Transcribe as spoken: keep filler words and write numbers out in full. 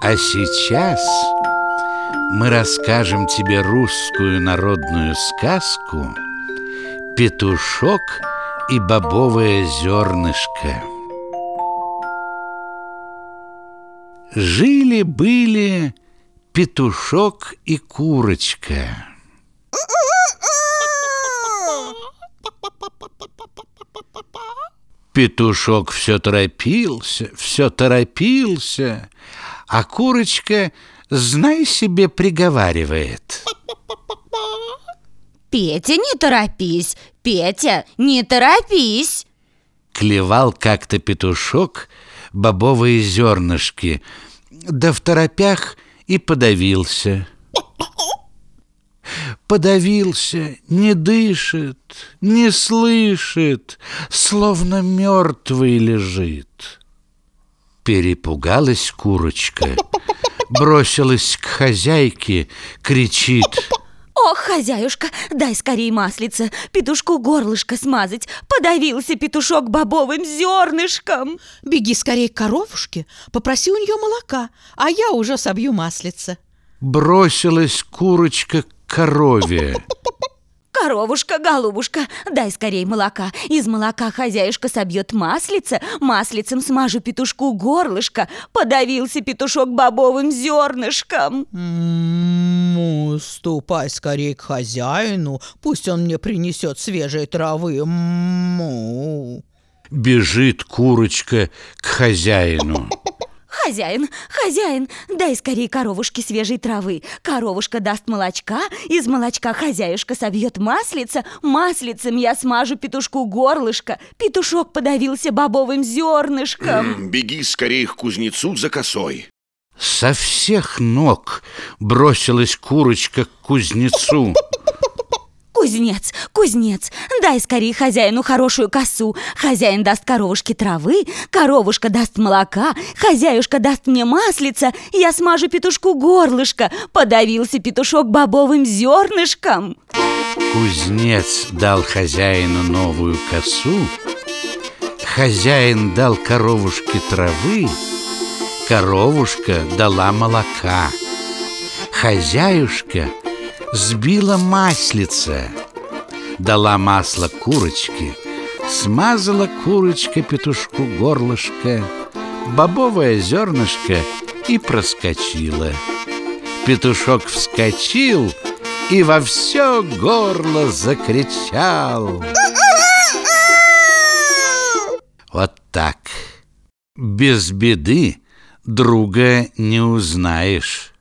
А сейчас мы расскажем тебе русскую народную сказку «Петушок и бобовое зернышко». Жили-были петушок и курочка. Петушок все торопился, все торопился, а курочка, знай себе, приговаривает: «Петя, не торопись! Петя, не торопись!» Клевал как-то петушок бобовые зернышки, да в торопях и подавился. Подавился, не дышит, не слышит, словно мертвый лежит. Перепугалась курочка, бросилась к хозяйке, кричит: «Ох, хозяюшка, дай скорей маслица, петушку горлышко смазать, подавился петушок бобовым зернышком!» «Беги скорей к коровушке, попроси у нее молока, а я уже собью маслица». Бросилась курочка к корове. «Коровушка, голубушка, дай скорей молока. Из молока хозяюшка собьет маслица, маслицем смажу петушку горлышко, подавился петушок бобовым зернышком». «М-м-м, ступай скорей к хозяину, пусть он мне принесет свежей травы». М-м-м. Бежит курочка к хозяину. «Хозяин, хозяин, дай скорей коровушке свежей травы. Коровушка даст молочка, из молочка хозяюшка собьет маслица, маслицем я смажу петушку горлышко, петушок подавился бобовым зернышком». Беги скорее к кузнецу за косой. Со всех ног бросилась курочка к кузнецу. «Кузнец, кузнец, дай скорее хозяину хорошую косу. Хозяин даст коровушке травы, коровушка даст молока, хозяюшка даст мне маслица, я смажу петушку горлышко, подавился петушок бобовым зернышком». Кузнец дал хозяину новую косу, хозяин дал коровушке травы, коровушка дала молока, хозяюшка сбила маслица, дала масло курочке, смазала курочка петушку горлышко, бобовое зернышко и проскочила. Петушок вскочил и во все горло закричал. Вот так. Без беды друга не узнаешь.